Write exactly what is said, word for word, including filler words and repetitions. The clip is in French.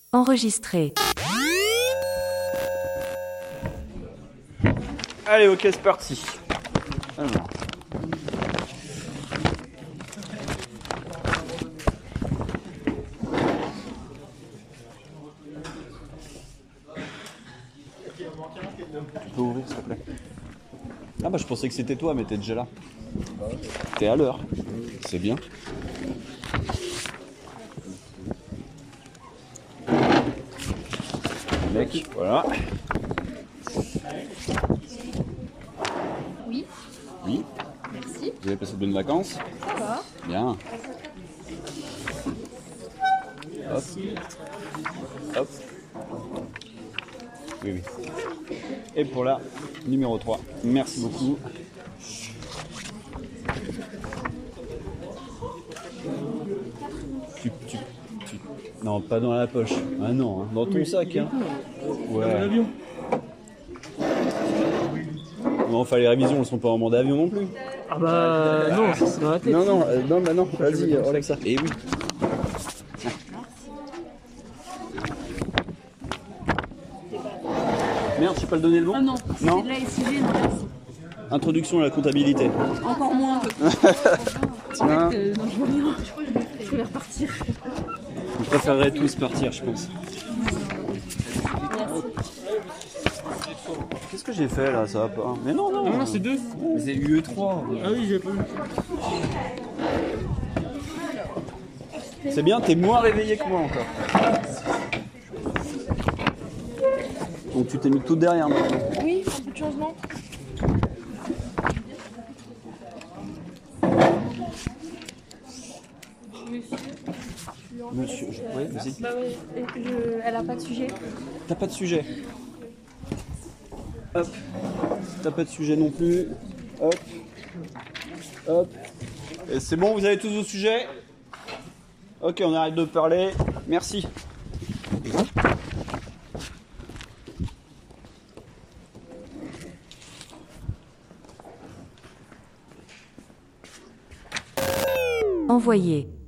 Enregistré. Allez, ok, c'est parti. Alors. Tu peux ouvrir, s'il te plaît? Ah bah je pensais que c'était toi, mais t'es déjà là. T'es à l'heure. C'est bien. Mec, voilà. Oui. Oui. Merci. Vous avez passé de bonnes vacances? Ça va. Bien. Hop. Hop. Oui, oui. Et pour la numéro trois. Merci beaucoup. Tu, tu, tu... Non, pas dans la poche. Ah non, hein. Dans ton sac. Hein. Ouais. Non, enfin les révisions, elles sont pas en mode d'avion non plus. Ah bah non, ça c'est dans la tête. Non, non, euh, non, bah non, vas-y, Alexa. Et oui. Merde, je sais pas le donner le bon. Ah non, Non. c'est de la S I G, non merci. Introduction à la comptabilité. Encore moins. Tiens. Euh, non, je veux rien. Je voulais repartir. On préférerait tous partir, je pense. Qu'est-ce que j'ai fait là? Ça va pas. Mais non, non. Non, non, c'est deux. Mais c'est U E trois. Ah oui, j'ai pas vu. C'est bien, t'es moins réveillé que moi encore. Donc tu t'es mis tout derrière maintenant. Oui, un peu de changement. Monsieur, je... oui, vas-y. Bah oui, je... elle a pas de sujet. T'as pas de sujet. Hop. T'as pas de sujet non plus. Hop. Hop. Et c'est bon, vous avez tous vos sujets? Ok, on arrête de parler. Merci. Envoyé.